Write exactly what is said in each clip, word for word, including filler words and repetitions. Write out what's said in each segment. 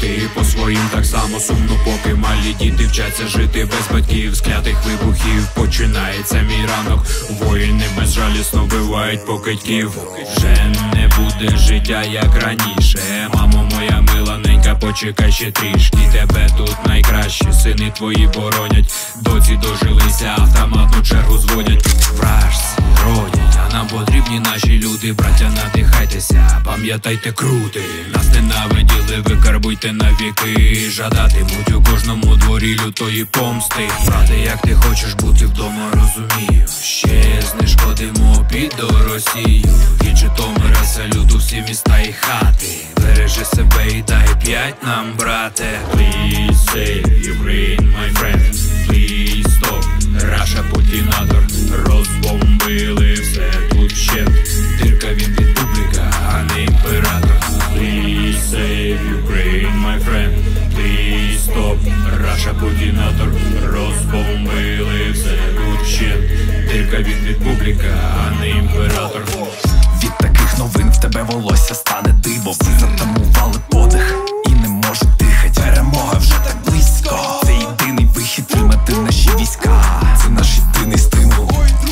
ти по своїм так само сумно, поки малі діти вчаться жити без батьків. З клятих вибухів починається мій ранок. Воїни безжалісно вбивають покидьків. Вже не буде життя як раніше. Мамо моя миланенька, почекай ще трішки. Тебе тут найкраще, сини твої боронять. Доці дожилися, автоматну чергу зводять. Вражці родять, а нам потрібні наші люди. Браття, надихайтеся, пам'ятайте крути. Нас ненавиділи, викарбуйте на віки. Жадатимуть у кожному дворі лютої помсти. Брате, як ти хочеш бути вдома, розумію. Ще знешкодимо під Росію. І Житомира, салюту всі міста і хати. Бережи себе і дай п'ять нам, брате. Please save Ukraine, my friend. Please stop Russia, путінатор. Розбомбили все тут вщент. Дирка, він від публіка, а не імператор. Please save Ukraine, my friend. Please stop Russia, путінатор. Розбомбили все тут вщент. Дирка, він від публіка, а не імператор. Від таких новин в тебе волосся стане диво. Всі затамували подих і не можуть дихать. Перемога вже так близько. Це єдиний вихід, тримати наші війська. Це наш єдиний стимул.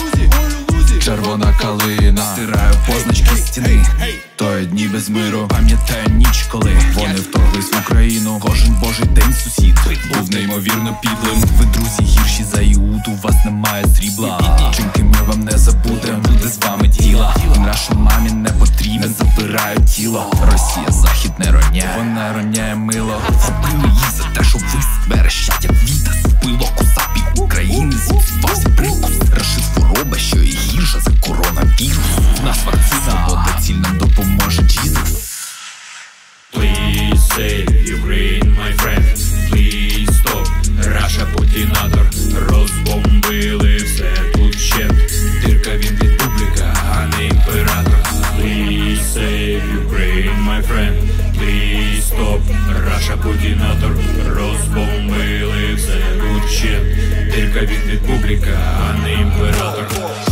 Червона калина стираю позначки стіни. Тої дні без миру, пам'ятаю ніч, коли вони вторглись в Україну. Кожен божий день сусід був неймовірно підлим. Ви, друзі, гірші за Іуд, у вас немає срібла. Чинки ми вам не забудем, буде з вами діла. Нашій мамі не потрібне, забирають тіло. Росія захід не роняє, вона роняє мило. Забили їх за те, що ви верещать, як віта збило. Кусапі України зіпсувався прикус. Рашит хвороба, що і гірша за коронавірус. В нас вакцина, бо ціль нам допоможе Jesus. Please save Ukraine, my friend. Please stop Russia, путінатор. Розбомбили все тут вщент. Дирка, він від публіка, а не імператор. Please save Ukraine, my friend. Please stop Russia, путінатор. Розбомбили все тут вщент. Дирка, він від публіка, а не імператор.